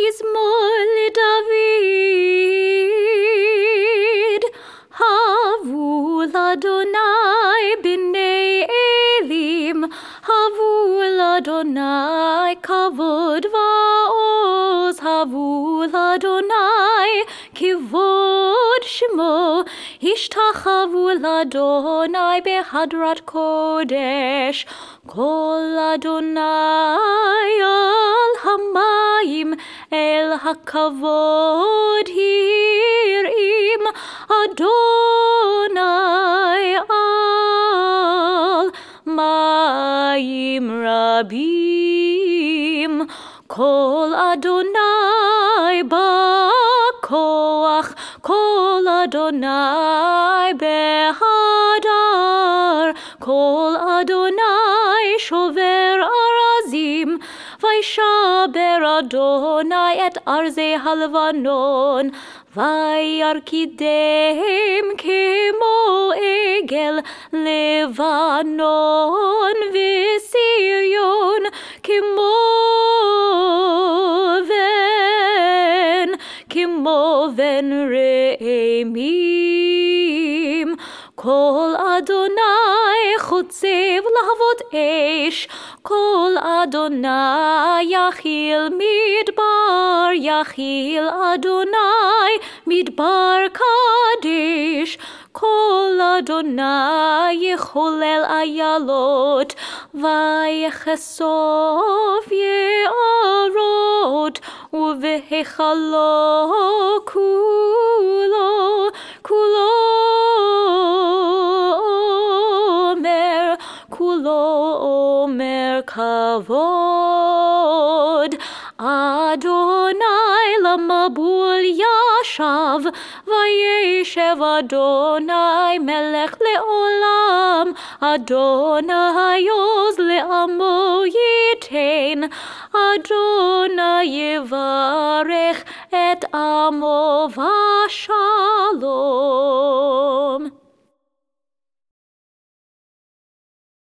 מזמור לדוד. הבו לאדוני בני אלים, הבו לאדוני כבוד ועוז, הבו לאדוני כבוד שמו, השתחוו לאדוני בהדרת קודש. כל אדוני על המים, אל הכבוד הרעים, אדוני על מים רבים. כל אדוני בכוח, כל אדוני בהדר, כל אדוני שובר ארזים, וישבר אדוני את ארזי הלבנון, וירקידם כמו עגל לבנון, וציון כמו בן רעמים. כל אדוני חוצב להבות אש, כל אדוני יכיל מדבר, יכיל אדוני מדבר קדיש. כל אדוני יחולל איילות, ויחשוף יערות, ובהיכלו כולו אומר כבוד. אדוני למבול ישב, וישב אדוני מלך לעולם. אדוני עוז לעמו ייתן, אדוני יברך את עמו בשלום.